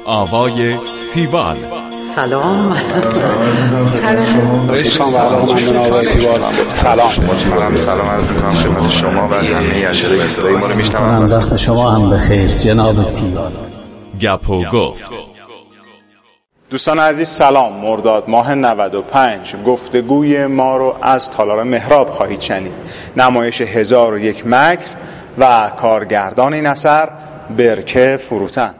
آوای تیوال. سلام. سلام عرض می‌کنم خدمت شما و همه اجرای صدای ما رو میشنوند. وقت شما هم بخیر جناب تیوال. گپ و گفت. دوستان عزیز سلام. مرداد ماه 95 گفتگوی ما رو از تالار مهراب خواهید شنید. نمایش 1001 مکر و کارگردان این اثر برکه فروتن.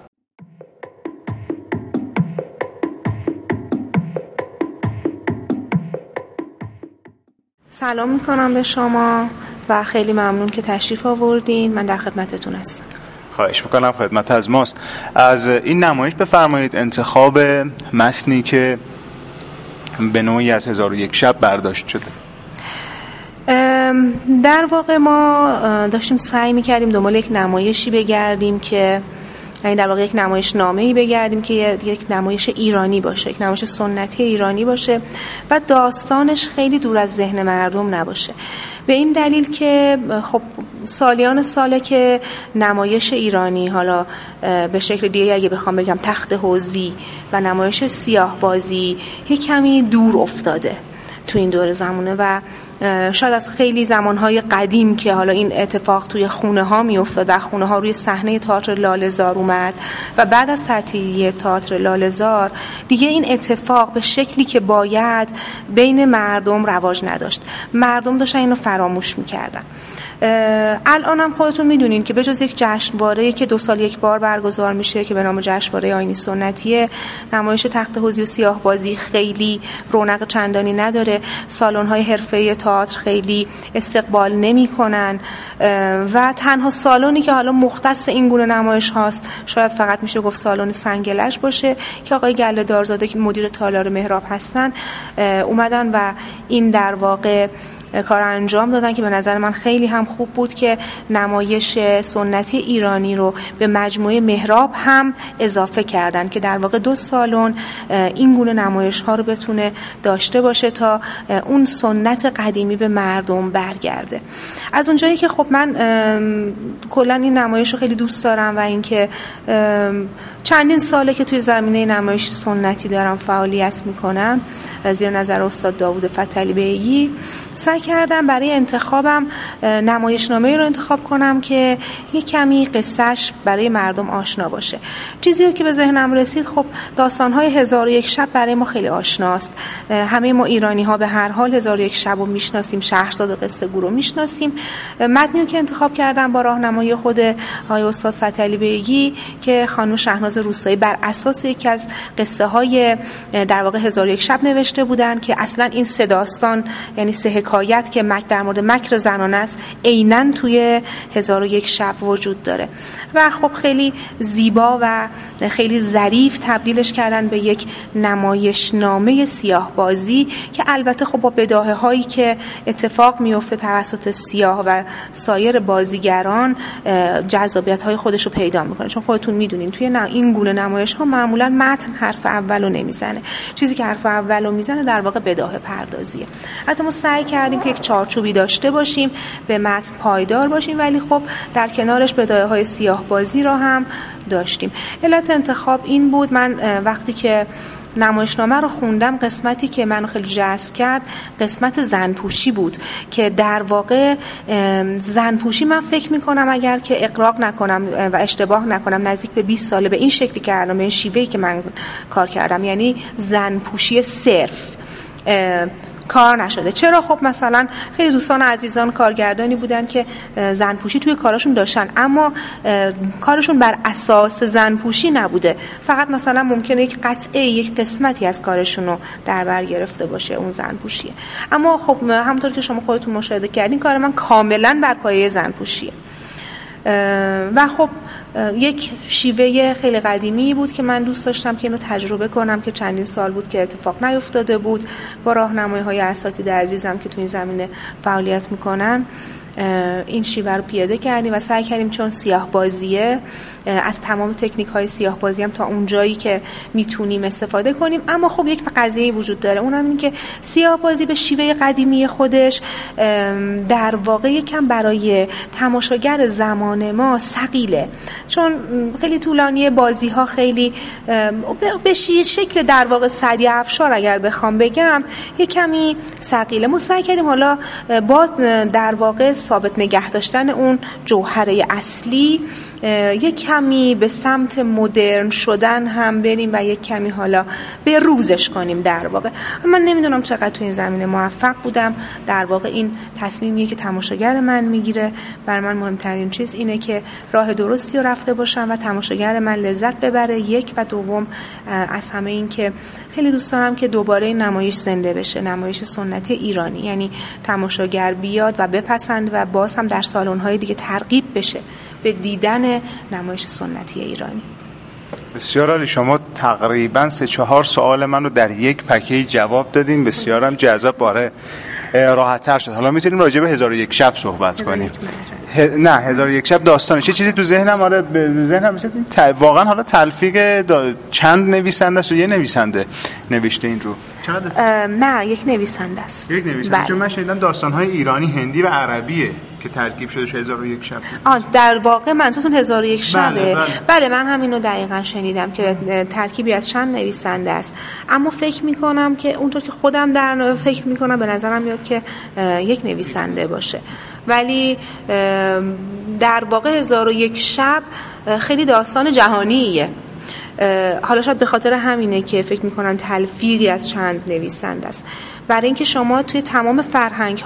سلام میکنم به شما و خیلی ممنون که تشریف آوردین. من در خدمتتون هستم. خواهش میکنم، خدمت از ماست. از این نمایش بفرمایید انتخاب متنی که به نوعی از 1001 شب برداشت شده. در واقع ما داشتیم سعی میکردیم دنبال یک نمایشی بگردیم که یعنی در واقع یک نمایش نامه‌ای بگردیم که یک نمایش ایرانی باشه، یک نمایش سنتی ایرانی باشه و داستانش خیلی دور از ذهن مردم نباشه. به این دلیل که خب سالیان ساله که نمایش ایرانی، حالا به شکل دیگه اگه بخوام بگم تخت حوضی و نمایش سیاه بازی یک کمی دور افتاده تو این دور زمانه و شاید از خیلی زمانهای قدیم که حالا این اتفاق توی خونه ها می افتاد و خونه ها روی صحنه تئاتر لاله‌زار اومد و بعد از تعطیلی تئاتر لاله‌زار دیگه این اتفاق به شکلی که باید بین مردم رواج نداشت. مردم داشتن اینو فراموش میکردن. الان هم خودتون میدونین که بجز یک جشنواره‌ای که 2 سال یک بار برگزار میشه که به نام جشنواره آیینی سنتیه، نمایش تخت حوضی و سیاه بازی خیلی رونق چندانی نداره. سالن‌های حرفه‌ای تئاتر خیلی استقبال نمی‌کنن و تنها سالنی که حالا مختص این گونه نمایش هاست شاید فقط میشه گفت سالن سنگلج باشه که آقای گله دارزاده که مدیر تالار مهراب هستن اومدن و این در واقع کار انجام دادن که به نظر من خیلی هم خوب بود که نمایش سنتی ایرانی رو به مجموعه مهراب هم اضافه کردن که در واقع 2 سالن این گونه نمایش ها رو بتونه داشته باشه تا اون سنت قدیمی به مردم برگرده. از اونجایی که خب من کلا این نمایش رو خیلی دوست دارم و اینکه چندین ساله که توی زمینه نمایش سنتی دارم فعالیت میکنم زیر نظر استاد داوود فتحعلی بیگی، سعی کردم برای انتخابم نمایشنامه‌ای رو انتخاب کنم که یک کمی قصهش برای مردم آشنا باشه. چیزی رو که به ذهنم رسید، خب داستان‌های 1001 شب برای ما خیلی آشناست. همه ما ایرانی‌ها به هر حال 1001 شب رو میشناسیم، شهرزاد قصه گو رو میشناسیم. متنی که انتخاب کردم با راهنمایی خود آقای استاد فتحعلی بیگی که خانم شهناز روستایی بر اساس یکی از قصه‌های در واقع 1001 شب نوشته بودن که اصلا این 3 داستان یعنی 3 حکایت که در مورد مکر زنانه است عیناً توی 1001 شب وجود داره و خب خیلی زیبا و خیلی ظریف تبدیلش کردن به یک نمایشنامه سیاه بازی که البته خب با بداهه هایی که اتفاق میفته توسط سیاه و سایر بازیگران جذابیت های خودش رو پیدا میکنه، چون خودتون میدونین توی این گونه نمایش ها معمولا متن حرف اولو نمیزنه. چیزی که حرف اولو میزنه در واقع بداهه پردازیه. حتی ما سعی کردیم که یک چارچوبی داشته باشیم، به متن پایدار باشیم، ولی خب در کنارش بداهه های سیاه بازی را هم داشتیم. علت انتخاب این بود. من وقتی که نمایشنامه رو خوندم قسمتی که منو خیلی جذب کرد قسمت زنپوشی بود که در واقع زنپوشی من فکر میکنم اگر که اغراق نکنم و اشتباه نکنم نزدیک به 20 ساله به این شکلی کردم، به این شیوهی که من کار کردم، یعنی زنپوشی صرف کار نشده. چرا؟ خب مثلا خیلی دوستان عزیزان کارگردانی بودن که زنپوشی توی کاراشون داشتن اما کارشون بر اساس زنپوشی نبوده، فقط مثلا ممکنه یک قطعه یک قسمتی از کارشون رو در بر گرفته باشه اون زنپوشیه. اما خب همونطور که شما خودتون مشاهده کردین کار من کاملا بر پایه زنپوشیه و خب یک شیوه خیلی قدیمی بود که من دوست داشتم که اینو تجربه کنم که چندین سال بود که اتفاق نیفتاده بود. با راهنمایی‌های اساتید عزیزم که تو این زمینه فعالیت میکنن این شیوه رو پیاده کردیم و سعی کردیم چون سیاه بازیه از تمام تکنیک های سیاه بازی هم تا اون جایی که میتونیم استفاده کنیم. اما خب یک قضیه وجود داره، اونم این که سیاه بازی به شیوه قدیمی خودش در واقع یکم برای تماشاگر زمان ما ثقیله، چون خیلی طولانیه، بازی ها خیلی به شکل در واقع سعدی افشار اگر بخوام بگم یک کمی ثقیله. ما سعی کردیم حالا با در واقع ثابت نگه داشتن اون جوهره اصلی یک کمی به سمت مدرن شدن هم بریم و یک کمی حالا به روزش کنیم در واقع. من نمیدونم چقدر تو این زمینه موفق بودم. در واقع این تصمیمیه که تماشاگر من میگیره. بر من مهمترین چیز اینه که راه درستی رو رفته باشم و تماشاگر من لذت ببره، یک، و دوم از همه این که خیلی دوست دارم که دوباره این نمایش زنده بشه، نمایش سنتی ایرانی، یعنی تماشاگر بیاد و بپسند و باز هم در سالن‌های دیگه ترغیب بشه به دیدن نمایش سنتی ایرانی. بسیار عالی. شما تقریبا 3-4 سوال من رو در یک پکیج جواب دادین، بسیارم جذاب، باره راحت‌تر شد. حالا میتونیم راجع به 1001 شب صحبت کنیم. نه 1001 شب داستانش چه چیزی تو ذهنم، آره به ذهنم رسید واقعا. حالا تلفیق چند نویسنده است و یه نویسنده نوشته این رو؟ نه یک نویسنده است. یک نویسنده. چون من شنیدم داستان‌های ایرانی، هندی و عربیه که ترکیب شده 1001 شب. در واقع منظورتون 1001 شبه. بله من همینو دقیقاً شنیدم که ترکیبی از چند نویسنده است، اما فکر می‌کنم که اونطور که خودم در فکر می‌کنم به نظرم میاد که یک نویسنده باشه. ولی در واقع 1001 شب خیلی داستان جهانیه. حالا شاید به خاطر همینه که فکر میکنن تلفیقی از چند نویسنده است، برای اینکه شما توی تمام فرهنگ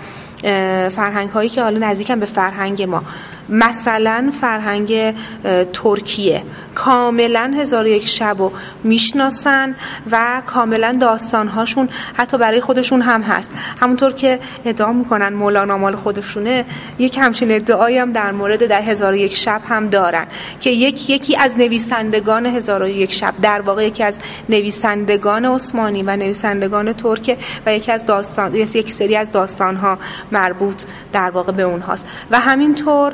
هایی که حالا نزدیکن به فرهنگ ما، مثلا فرهنگ ترکیه کاملا 1001 شب رو میشناسن و کاملا داستانهاشون حتی برای خودشون هم هست، همونطور که ادعا میکنن مولانا مال خودشونه. یک همچین ادعایی هم در مورد 1001 شب هم دارن که یکی از نویسندگان 1001 شب در واقع یکی از نویسندگان عثمانی و نویسندگان ترک و یک سری از داستانها مربوط در واقع به اونهاست. و همینطور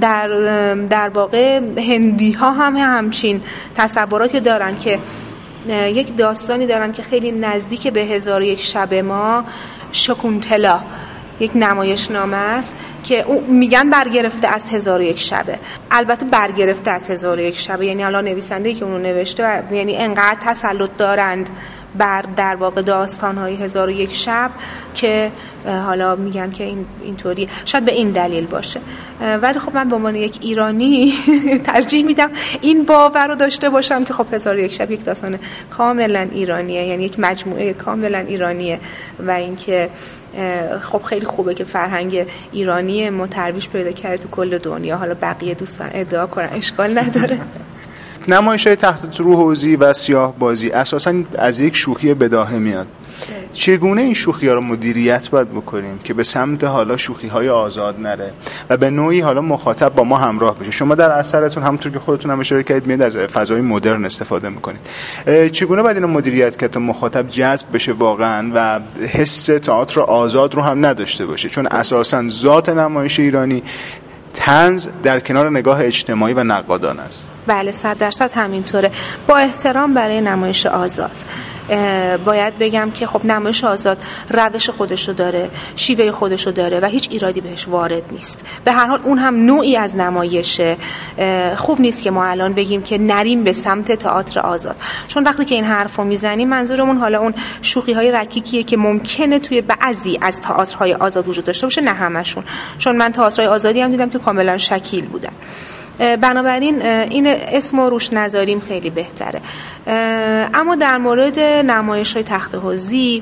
در واقع هندی ها هم همچین تصوراتی دارن که یک داستانی دارن که خیلی نزدیک به 1001 شب ما، شکونتلا، یک نمایشنامه است که میگن برگرفته از 1001 شبه. البته برگرفته از 1001 شبه، یعنی حالا نویسنده‌ای که اونو نوشته یعنی انقدر تسلط دارند بر در واقع داستان‌های 1001 شب که حالا میگن که اینطوری، شاید به این دلیل باشه. ولی خب من به عنوان یک ایرانی ترجیح میدم این باور رو داشته باشم که خب 1001 شب یک داستان کاملا ایرانیه، یعنی یک مجموعه کاملا ایرانیه و اینکه خب خیلی خوبه که فرهنگ ایرانی ما ترویج پیدا کرده تو کل دنیا. حالا بقیه دوستان ادعا کنن اشکال نداره. نمایش‌های تحت رو حوزی و سیاه بازی اساساً از یک شوخی بداهه میاد. چگونه این شوخی‌ها رو مدیریت باید بکنیم که به سمت حالا شوخی‌های آزاد نره و به نوعی حالا مخاطب با ما همراه بشه؟ شما در اثرتون همونطور که خودتون هم اشاره کردید میاد از فضای مدرن استفاده میکنید. چگونه باید اینو مدیریت کرد تا مخاطب جذب بشه واقعا و حس تئاتر آزاد رو هم نداشته باشه؟ چون اساساً ذات نمایش ایرانی طنز در کنار نگاه اجتماعی و نقادانه است. بله 100% همینطوره. با احترام برای نمایش آزاد باید بگم که خب نمایش آزاد روش خودشو داره، شیوه خودشو داره و هیچ ایرادی بهش وارد نیست. به هر حال اون هم نوعی از نمایشه. خوب نیست که ما الان بگیم که نریم به سمت تئاتر آزاد، چون وقتی که این حرفو میزنیم منظورمون حالا اون شوخی‌های رکیکیه که ممکنه توی بعضی از تئاترهای آزاد وجود داشته باشه، نه همشون، چون من تئاترهای آزادی هم دیدم که کاملا شکیل بودن. بنابراین این اسم رو روش نذاریم خیلی بهتره. اما در مورد نمایش‌های تخت حوزی،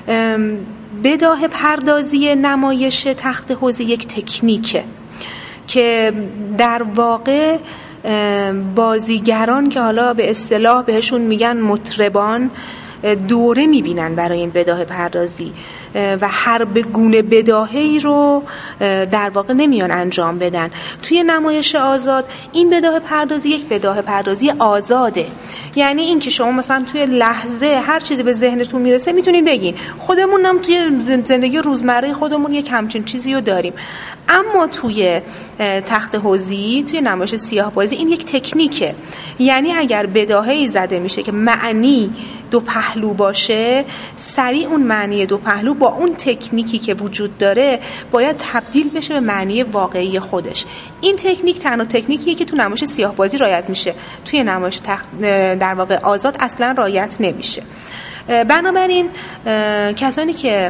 بداهه پردازی نمایش تخت حوزی یک تکنیکه که در واقع بازیگران که حالا به اصطلاح بهشون میگن مطربان دوره میبینن برای این بداهه پردازی و هر گونه بداهه‌ای رو در واقع نمیان انجام بدن. توی نمایش آزاد این بداهه پردازی یک بداهه پردازی آزاده، یعنی این که شما مثلا توی لحظه هر چیزی به ذهنتون میرسه میتونین بگین. خودمون هم توی زندگی روزمره خودمون یک همچین چیزی رو داریم. اما توی تخت حوضی، توی نمایش سیاه‌بازی این یک تکنیکه. یعنی اگر بداهه‌ای زده میشه که معنی دو پهلو باشه، سریع اون معنی دو پهلو با اون تکنیکی که وجود داره باید تبدیل بشه به معنی واقعی خودش. این تکنیک تنها تکنیکیه که تو نمایش سیاه‌بازی رعایت میشه، توی نمایش در واقع آزاد اصلا رعایت نمیشه. بنابراین کسانی که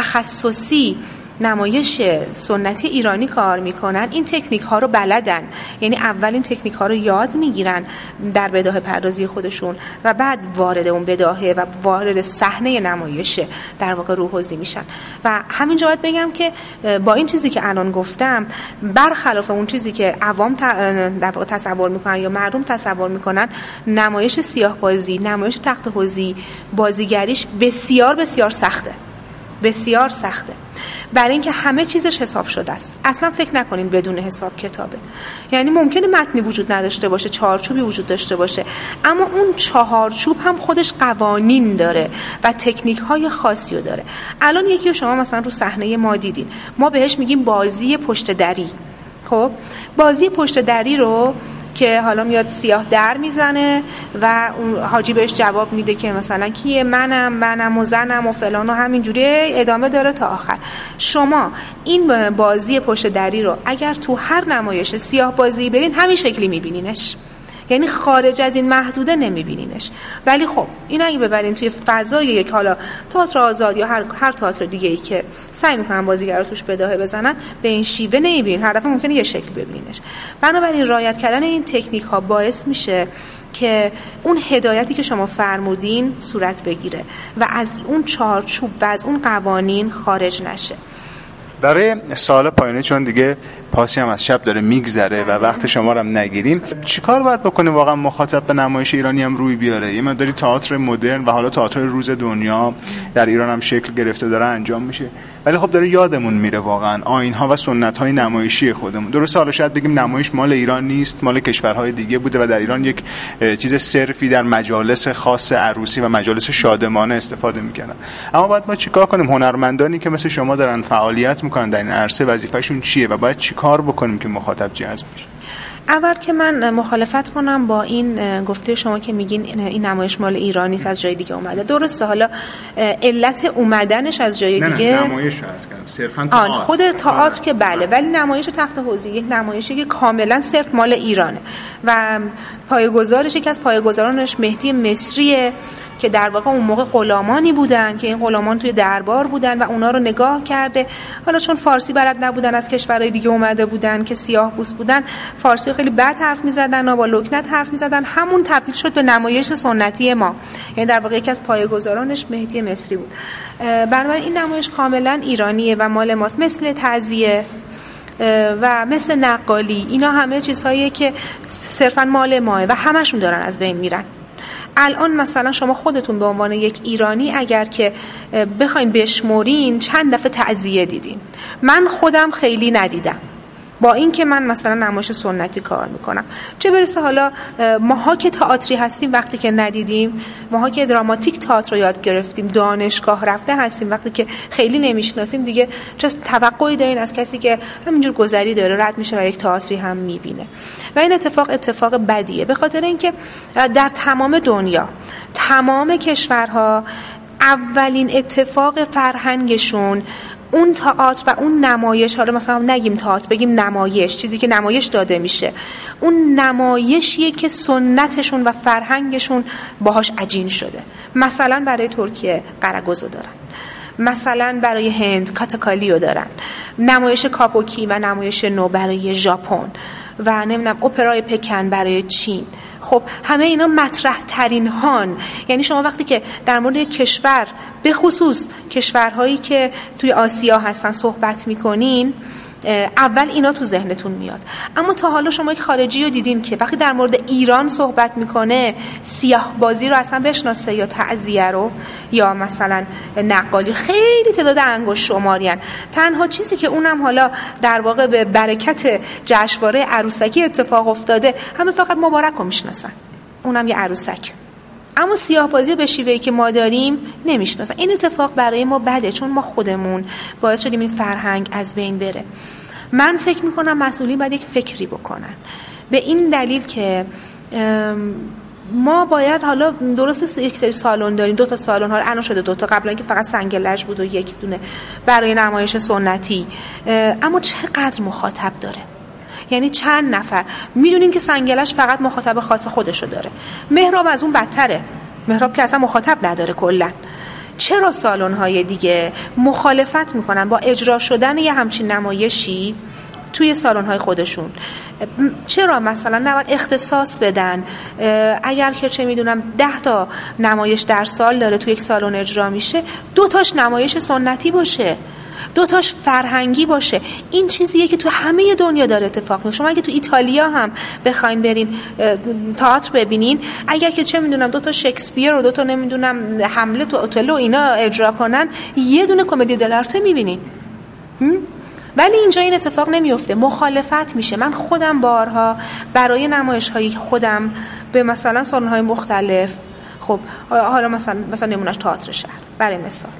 تخصصی نمایش سنتی ایرانی کار میکنن این تکنیک ها رو بلدن، یعنی اول این تکنیک ها رو یاد میگیرن در بداهه پردازی خودشون و بعد وارد اون بداهه و وارد صحنه نمایش در واقع روح‌حوضی میشن. و همینجا باید بگم که با این چیزی که الان گفتم، برخلاف اون چیزی که عوام در واقع تصور میکنن یا مردم تصور میکنن، نمایش سیاه‌بازی، نمایش تخت حوضی، بازیگریش بسیار بسیار سخته، بسیار سخته، برای اینکه همه چیزش حساب شده است. اصلا فکر نکنین بدون حساب کتابه. یعنی ممکنه متنی وجود نداشته باشه، چارچوبی وجود داشته باشه، اما اون چهارچوب هم خودش قوانین داره و تکنیک های خاصی رو داره. الان یکی رو شما مثلا رو صحنه ما دیدین، ما بهش میگیم بازی پشت دری. خب بازی پشت دری رو که حالا میاد سیاه در میزنه و اون حاجی بهش جواب میده که مثلا کیه، منم و زنم و فلان و همینجوری ادامه داره تا آخر. شما این بازی پشت دری رو اگر تو هر نمایش سیاه بازی برین همین شکلی میبینینش، یعنی خارج از این محدوده نمیبینینش. ولی خب این اگه ببرین توی فضای یک حالا تئاتر آزاد یا هر تئاتر دیگه ای که سعی میکنن بازیگرا توش بداهه بزنن، به این شیوه نمیبینین، هر دفعه ممکنه یه شکل ببینینش. بنابراین رعایت کردن این تکنیک ها باعث میشه که اون هدایتی که شما فرمودین صورت بگیره و از اون چارچوب و از اون قوانین خارج نشه. برای سوال پایانی، چون دیگه پاسی هم از شب داره میگذره و وقت شما رو هم نگیریم، چیکار باید بکنیم واقعا مخاطب به نمایش ایرانی هم روی بیاره؟ یه مقداری تئاتر مدرن و حالا تئاتر روز دنیا در ایران هم شکل گرفته داره انجام میشه، ولی خب داره یادمون میره واقعا آیین‌ها و سنت‌های نمایشی خودمون. درسته حالا شاید بگیم نمایش مال ایران نیست، مال کشورهای دیگه بوده و در ایران یک چیز صرفی در مجالس خاص عروسی و مجالس شادمانه استفاده میکنن. اما باید ما چیکار کنیم؟ هنرمندانی که مثل شما دارن فعالیت میکنن در این عرصه وظیفه‌شون چیه و باید چیکار بکنیم که مخاطب جذب بشه؟ اول که من مخالفت کنم با این گفته شما که میگین این نمایش مال ایران نیست، از جای دیگه اومده. درسته، حالا علت اومدنش از جای دیگه نه نمایش هست، صرفاً تئاتر، خود تئاتر که بله، ولی نمایش تخت حوضی یک نمایشی که کاملا صرف مال ایرانه و پایه‌گذارش یکی از پایه‌گذارانش مهدی مصریه که در واقع اون موقع غلامانی بودن که این غلامان توی دربار بودن و اونا رو نگاه کرده. حالا چون فارسی بلد نبودن، از کشورهای دیگه اومده بودن که سیاه پوست بودن، فارسی خیلی بد حرف می‌زدن و با لکنت حرف می‌زدن، همون تبدیل شد به نمایش سنتی ما. یعنی در واقع یکی از پایه‌گذارانش مهدی مصری بود. بنابراین این نمایش کاملا ایرانیه و مال ماست، مثل تعزیه و مثل نقالی. اینا همه چیزهاییه که صرفا مال ماه و همشون دارن از بین میرن. الان مثلا شما خودتون به عنوان یک ایرانی اگر که بخواین بشمرین چند دفعه تعزیه دیدین؟ من خودم خیلی ندیدم، با این که من مثلا نمایش سنتی کار میکنم. چه برسه حالا ماها که تئاتری هستیم وقتی که ندیدیم، ماها که دراماتیک تئاتر رو یاد گرفتیم، دانشگاه رفته هستیم، وقتی که خیلی نمیشناسیم دیگه چه توقعی دارین از کسی که همینجور گذری داره رد میشه و یک تئاتری هم میبینه؟ و این اتفاق بدیه، به خاطر اینکه در تمام دنیا تمام کشورها اولین اتفاق فرهنگشون اون تئاتر و اون نمایش، حالا مثلا نگیم تئاتر بگیم نمایش، چیزی که نمایش داده میشه، اون نمایشیه که سنتشون و فرهنگشون باهاش عجین شده. مثلا برای ترکیه قرگوزو دارن، مثلا برای هند کاتاکالیو دارن، نمایش کاپوکی و نمایش نو برای ژاپن و نمیدونم اپرای پکن برای چین. خب همه اینا مطرح ترین هان. یعنی شما وقتی که در مورد کشور، به خصوص کشورهایی که توی آسیا هستن صحبت میکنین، اول اینا تو ذهنتون میاد. اما تا حالا شما یک خارجی رو دیدین که وقتی در مورد ایران صحبت میکنه سیاه بازی رو اصلا بشناسه یا تعزیه رو یا مثلا نقالی؟ خیلی تعداد انگشت شمارین. تنها چیزی که اونم حالا در واقع به برکت جشنواره عروسکی اتفاق افتاده، همه فقط مبارک رو میشناسن، اونم یه عروسک. اما سیاه‌بازی به شیوهی که ما داریم نمیشناسن. این اتفاق برای ما بده، چون ما خودمون باعث شدیم این فرهنگ از بین بره. من فکر میکنم مسئولین باید یک فکری بکنن، به این دلیل که ما باید، حالا درسته یک سری سالن داریم، 2 تا سالن، حالا الان شده 2 تا، قبلا که فقط سنگ لج بود و 1 دونه برای نمایش سنتی، اما چقدر مخاطب داره؟ یعنی چند نفر؟ میدونیم که سنگ لج فقط مخاطب خاص خودشو داره، مهراب از اون بدتره، مهراب که اصلا مخاطب نداره کلا. چرا سالن‌های دیگه مخالفت میکنن با اجرا شدن یه همچین نمایشی توی سالن‌های خودشون؟ چرا مثلا نباید اختصاص بدن؟ اگر که چه میدونم 10 تا نمایش در سال داره توی یک سالن اجرا میشه، 2 تاش نمایش سنتی باشه، 2 تاش فرهنگی باشه. این چیزیه که تو همه دنیا داره اتفاق میفته. شما اگه تو ایتالیا هم بخواین برین تئاتر ببینین، اگر که چه میدونم 2 تا شکسپیر و 2 تا نمیدونم هملت و اوتلو اینا اجرا کنن، یه دونه کمدی دلارته میبینین. ولی اینجا این اتفاق نمیفته، مخالفت میشه. من خودم بارها برای نمایش‌هایی که خودم به مثلا سالن‌های مختلف، خب حالا مثلا نمونهش تئاتر شهر برای مثال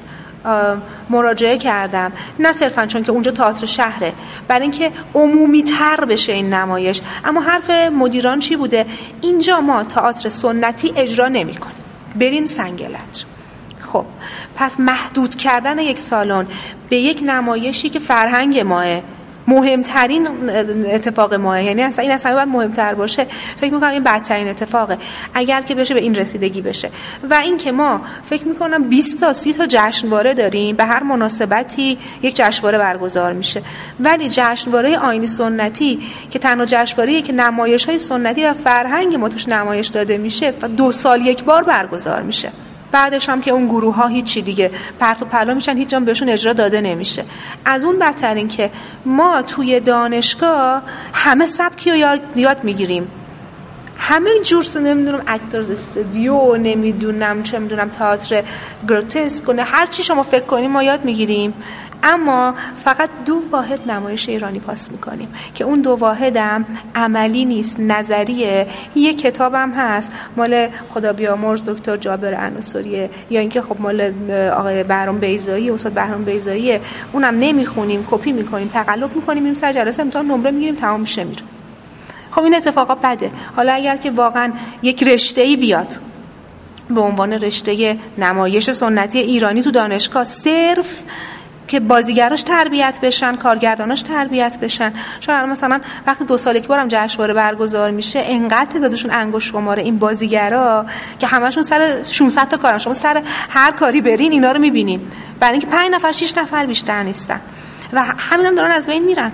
مراجعه کردم، نه صرفا چون که اونجا تئاتر شهره، برای اینکه عمومی تر بشه این نمایش. اما حرف مدیران چی بوده؟ اینجا ما تئاتر سنتی اجرا نمی‌کنیم، بریم سنگ لج. خب پس محدود کردن یک سالن به یک نمایشی که فرهنگ ماه، مهمترین اتفاق ماه، یعنی اصلا این اصلا باید مهمتر باشه، فکر میکنم این بدترین اتفاقه اگر که بشه به این رسیدگی بشه. و این که ما فکر میکنم 20 تا 30 تا جشنواره داریم، به هر مناسبتی یک جشنواره برگزار میشه، ولی جشنواره آیین سنتی که تنها جشنواره‌ایه که نمایش‌های سنتی و فرهنگ ما توش نمایش داده میشه و 2 سال یک بار برگزار میشه. بعدش هم که اون گروه ها هیچی دیگه پرت و پلا میشن، هیچ جا بهشون اجرا داده نمیشه. از اون بدتر این که ما توی دانشگاه همه سبکی رو یاد میگیریم، همه جور نمیدونم اکتورز استودیو، نمیدونم چه میدونم تئاتر گروتسک، هر چی شما فکر کنیم ما یاد میگیریم، اما فقط 2 واحد نمایش ایرانی پاس میکنیم که اون 2 واحدم عملی نیست، نظریه. یه کتابم هست مال خدا بیامرز دکتر جابر انوسریه، یا اینکه خب مال آقای بهرام بیضایی، استاد بهرام بیضایی، اونم نمیخونیم، کپی میکنیم، تقلب میکنیم، میریم سر جلسه امتحان نمره میگیریم، تمام میشه میره. خب این اتفاقا بده. حالا اگر که واقعا یک رشته‌ای بیاد به عنوان رشته نمایش سنتی ایرانی تو دانشگاه، صرف که بازیگراش تربیت بشن، کارگرداناش تربیت بشن، چون الان مثلا وقتی 2 سال یک بارم جشنواره برگزار میشه، انقدر تعدادشون انگشت شماره این بازیگرا که همشون سر 600 تا کارن، شما سر هر کاری برین اینا رو میبینین، برای اینکه 5 نفر 6 نفر بیشتر نیستن و همینم دارن از بین میرن.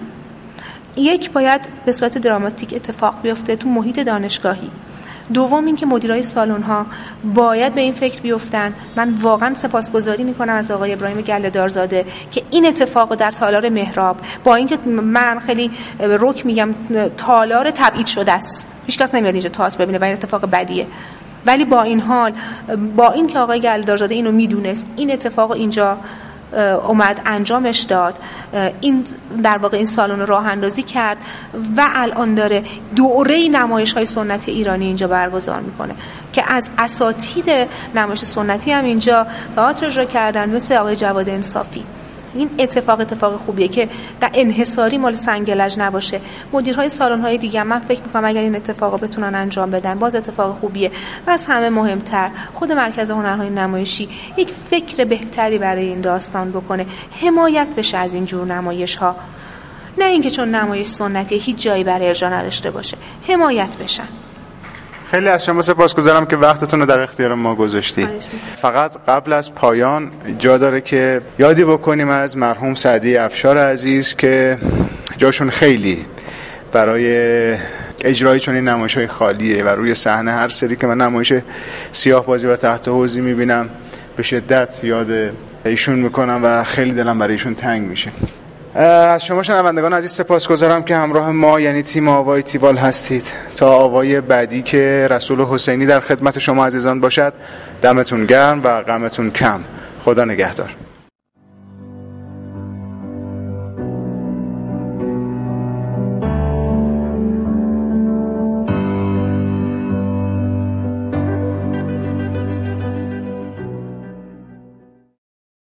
یک، باید به صورت دراماتیک اتفاق بیفته تو محیط دانشگاهی. دوم این که مدیرای سالن‌ها باید به این فکر بیفتن. من واقعا سپاسگزاری میکنم از آقای ابراهیم گله‌دارزاده که این اتفاقو در تالار مهراب، با اینکه من خیلی رک میگم تالار تبعید شده است، هیچ کس نمیاد اینجا تئاتر ببینه و این اتفاق بدیه، ولی با این حال، با این که آقای گله‌دارزاده اینو میدونست، این اتفاق اینجا اومد انجامش داد، این در واقع این سالن رو راه اندازی کرد و الان داره دوره نمایش‌های سنتی ایرانی اینجا برگزار میکنه که از اساتید نمایش سنتی هم اینجا تئاتر اجرا کردن، مثل آقای جواد انصافی. این اتفاق خوبیه که در انحصاری مال سنگ لج نباشه. مدیرهای سالن‌های دیگه من فکر می‌کنم اگر این اتفاقا بتونن انجام بدن، باز اتفاق خوبیه. و از همه مهمتر خود مرکز هنرهای نمایشی یک فکر بهتری برای این داستان بکنه، حمایت بشه از این جور نمایش‌ها، نه اینکه چون نمایش سنتی هیچ جایی برای اجرا نداشته باشه، حمایت بشن. خیلی از شما سپاسگزارم که وقتتون رو در اختیار ما گذاشتید. فقط قبل از پایان جا داره که یادی بکنیم از مرحوم سعدی افشار عزیز که جاشون خیلی برای اجرای چنین نمایش‌های خالیه و روی صحنه هر سری که من نمایش سیاه بازی و تحت حوضی می‌بینم به شدت یاد ایشون میکنم و خیلی دلم برای ایشون تنگ میشه. از شما شنوندگان عزیز سپاسگزارم که همراه ما یعنی تیم آوای تیوال هستید. تا آوای بعدی که رسول حسینی در خدمت شما عزیزان باشد، دمتون گرم و غمتون کم. خدا نگهدار.